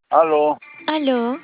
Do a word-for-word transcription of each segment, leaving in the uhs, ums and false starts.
Aló, Aló,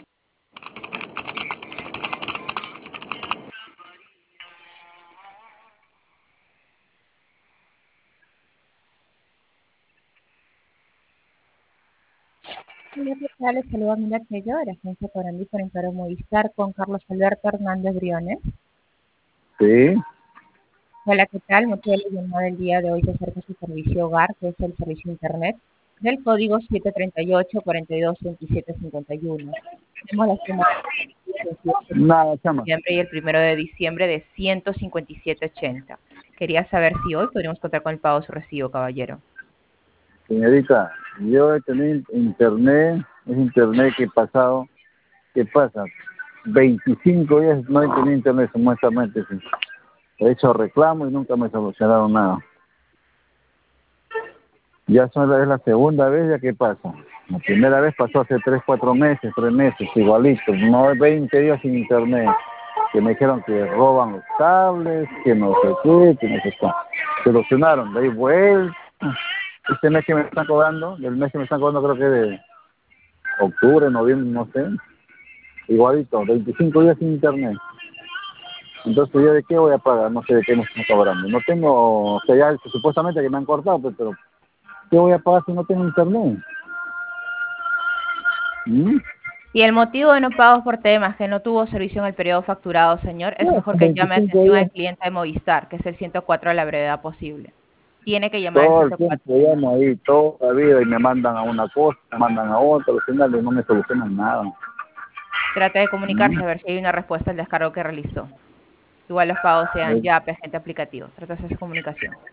Hola, ¿qué tal? Les saluda Mila Tello de la agencia Corandí por Encaro Movistar con Carlos Alberto Hernández Briones. sí, Hola, ¿qué tal? Motivo de la llamada del día de hoy se acerca su servicio hogar, que es el servicio Internet, del código siete tres ocho, cuatro dos, dos siete cinco uno. Tenemos las promociones del siete nada, de chama. noviembre y el primero de diciembre de ciento cincuenta y siete ochenta. Quería saber si hoy podríamos contar con el pago de su recibo, caballero. Señorita, yo he tenido internet, es internet que he pasado, ¿qué pasa? veinticinco días no he tenido internet, supuestamente, sí. He hecho reclamo y nunca me solucionaron nada. Ya son la, es la segunda vez ya que pasa. La primera vez pasó hace tres, cuatro meses, tres meses, igualito, no veinte días sin internet. Que me dijeron que roban los cables, que no sé qué, que no sé qué. Solucionaron, de ahí vuelta. Este mes que me están cobrando, el mes que me están cobrando creo que de octubre, noviembre, no sé. Igualito, veinticinco días sin internet. Entonces, ¿yo de qué voy a pagar? No sé de qué me están cobrando. No tengo, o sea, ya supuestamente que me han cortado, pues, pero ¿qué voy a pagar si no tengo internet? ¿Mm? Y el motivo de no pagos por temas que no tuvo servicio en el periodo facturado, señor, es Ya, mejor que llame a veinticinco atención días al cliente de Movistar, que es el ciento cuatro a la brevedad posible. Tiene que llamar al todo el ciento cuatro, tiempo señor. llamo ahí, toda la vida, y me mandan a una cosa, me mandan a otra, al final no me solucionan nada. Trata de ¿Mm? comunicarse a ver si hay una respuesta al descargo que realizó. Igual los pagos sean Eh, ya, agente aplicativo. Trata de hacer esa comunicación.